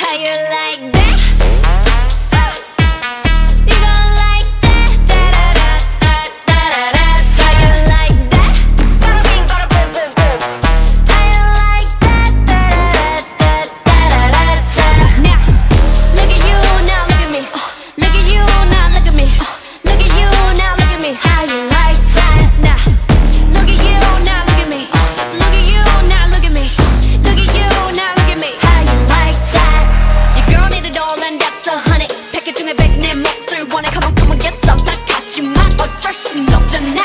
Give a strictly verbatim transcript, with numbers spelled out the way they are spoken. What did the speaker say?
How you like that? You gon' like that? Da da da da da da da. How you like that? How you like that? Da da da da da da da. Now, look at you, now look at me. Look at you, now look at me. Look at you, now look at me. How you like that? Now, look at you, now look at me. Look at you, now look at me. Look at you, now look at me. How you like that? Your girl need a doll and that's a honey. 패키중에 백 내 몫을 원해. Come on, come on, get some. 나 같지만 어쩔 순 없잖아.